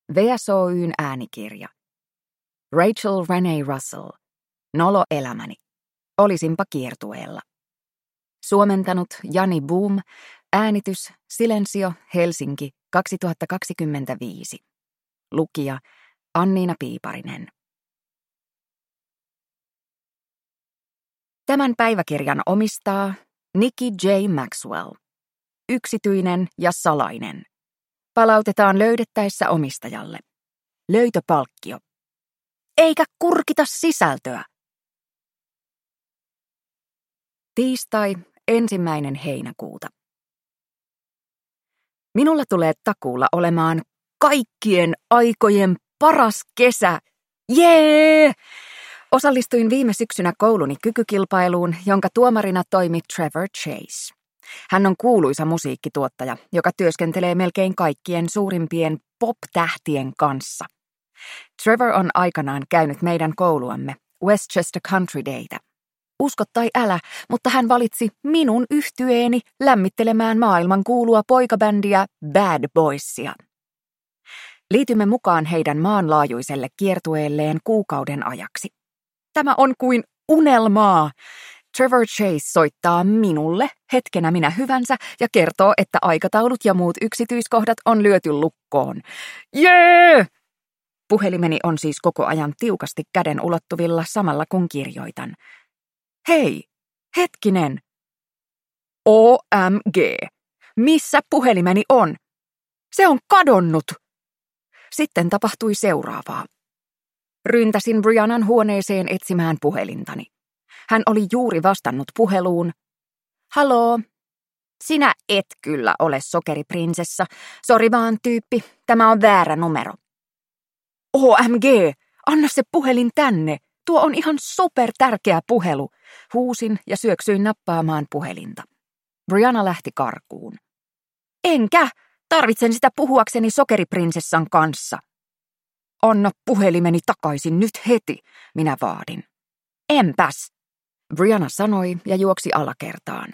VSOY:n äänikirja. Rachel Renee Russell. Nolo elämäni. Olisinpa kiertueella. Suomentanut Jani Boom. Äänitys Silensio, Helsinki, 2025. Lukija Anniina Piiparinen. Tämän päiväkirjan omistaa Nikki J. Maxwell. Yksityinen ja salainen. Palautetaan löydettäessä omistajalle. Löytöpalkkio. Eikä kurkita sisältöä. Tiistai 1. heinäkuuta. Minulla tulee takuulla olemaan kaikkien aikojen paras kesä. Jee! Osallistuin viime syksynä kouluni kykykilpailuun, jonka tuomarina toimi Trevor Chase. Hän on kuuluisa musiikkituottaja, joka työskentelee melkein kaikkien suurimpien pop-tähtien kanssa. Trevor on aikanaan käynyt meidän kouluamme, Westchester Country Daytä. Usko tai älä, mutta hän valitsi minun yhtyeeni lämmittelemään maailman kuulua poikabändiä Bad Boysia. Liitymme mukaan heidän maanlaajuiselle kiertueelleen kuukauden ajaksi. Tämä on kuin unelmaa. Trevor Chase soittaa minulle hetkenä minä hyvänsä ja kertoo, että aikataulut ja muut yksityiskohdat on lyöty lukkoon. Jee! Puhelimeni on siis koko ajan tiukasti käden ulottuvilla samalla kun kirjoitan. Hei, hetkinen. OMG. Missä puhelimeni on? Se on kadonnut. Sitten tapahtui seuraavaa. Ryntäsin Briannan huoneeseen etsimään puhelintani. Hän oli juuri vastannut puheluun. Haloo. Sinä et kyllä ole sokeriprinsessa. Sori vaan tyyppi, tämä on väärä numero. OMG, anna se puhelin tänne. Tuo on ihan supertärkeä puhelu. Huusin ja syöksyin nappaamaan puhelinta. Brianna lähti karkuun. Enkä, tarvitsen sitä puhuakseni sokeriprinsessan kanssa. Anna puhelimeni takaisin nyt heti, minä vaadin. Enpäs, Brianna sanoi ja juoksi alakertaan.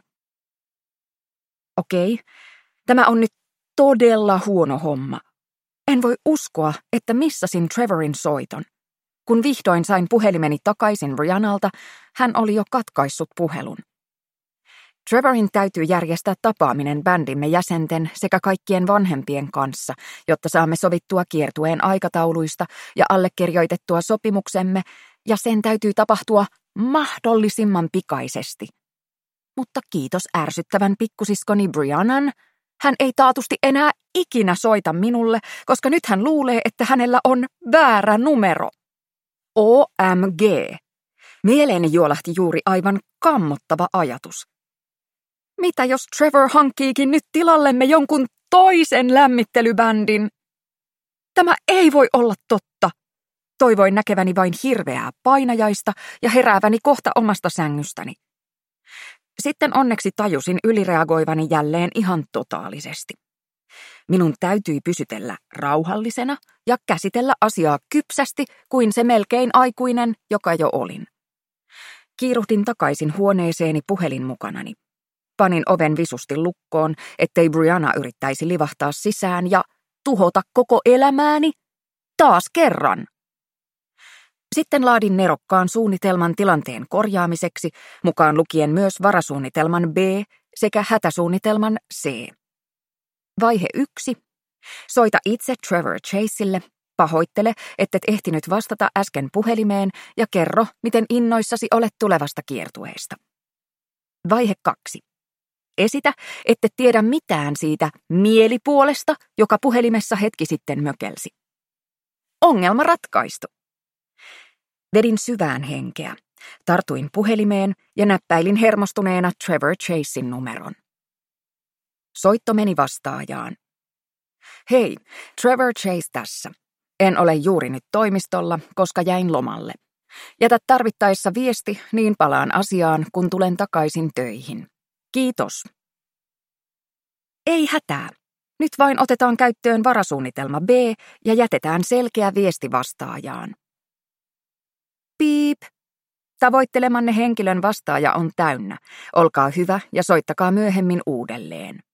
Okei, tämä on nyt todella huono homma. En voi uskoa, että missasin Trevorin soiton. Kun vihdoin sain puhelimeni takaisin Briannalta, hän oli jo katkaissut puhelun. Trevorin täytyy järjestää tapaaminen bändimme jäsenten sekä kaikkien vanhempien kanssa, jotta saamme sovittua kiertueen aikatauluista ja allekirjoitettua sopimuksemme, ja sen täytyy tapahtua mahdollisimman pikaisesti. Mutta kiitos ärsyttävän pikkusiskoni Briannan, hän ei taatusti enää ikinä soita minulle, koska nyt hän luulee, että hänellä on väärä numero. OMG. Mieleeni juolahti juuri aivan kammottava ajatus. Mitä jos Trevor hankkiikin nyt tilallemme jonkun toisen lämmittelybändin? Tämä ei voi olla totta. Toivoin näkeväni vain hirveää painajaista ja herääväni kohta omasta sängystäni. Sitten onneksi tajusin ylireagoivani jälleen ihan totaalisesti. Minun täytyi pysytellä rauhallisena ja käsitellä asiaa kypsästi kuin se melkein aikuinen, joka jo olin. Kiiruhdin takaisin huoneeseeni puhelin mukanani. Panin oven visusti lukkoon, ettei Brianna yrittäisi livahtaa sisään ja tuhota koko elämääni taas kerran. Sitten laadin nerokkaan suunnitelman tilanteen korjaamiseksi, mukaan lukien myös varasuunnitelman B sekä hätäsuunnitelman C. Vaihe 1. Soita itse Trevor Chaselle, pahoittele, ettet ehtinyt vastata äsken puhelimeen ja kerro, miten innoissasi olet tulevasta kiertueesta. Vaihe 2. Esitä, ette tiedä mitään siitä mielipuolesta, joka puhelimessa hetki sitten mökelsi. Ongelma ratkaistu. Vedin syvään henkeä, tartuin puhelimeen ja näppäilin hermostuneena Trevor Chasen numeron. Soitto meni vastaajaan. Hei, Trevor Chase tässä. En ole juuri nyt toimistolla, koska jäin lomalle. Jätä tarvittaessa viesti, niin palaan asiaan, kun tulen takaisin töihin. Kiitos. Ei hätää. Nyt vain otetaan käyttöön varasuunnitelma B ja jätetään selkeä viesti vastaajaan. Piip. Tavoittelemanne henkilön vastaaja on täynnä. Olkaa hyvä ja soittakaa myöhemmin uudelleen.